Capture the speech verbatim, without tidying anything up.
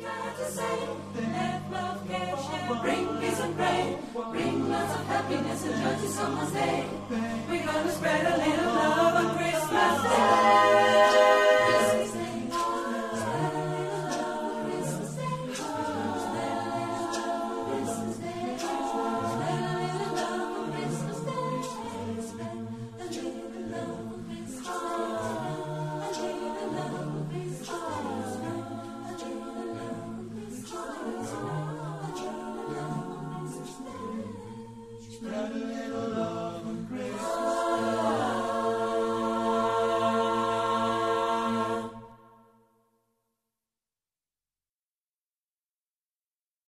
glad to say, let love, care, share, bring peace and pray, bring lots of happiness and joy to someone's day. We're gonna spread a little love on Christmas Day. Christmas Day, spread a little love on Christmas Day. Spread a little love on Christmas Day. Spread a little love on Christmas Day. Spread a little love on Christmas Day. A little love on Christmas Day. Spread a little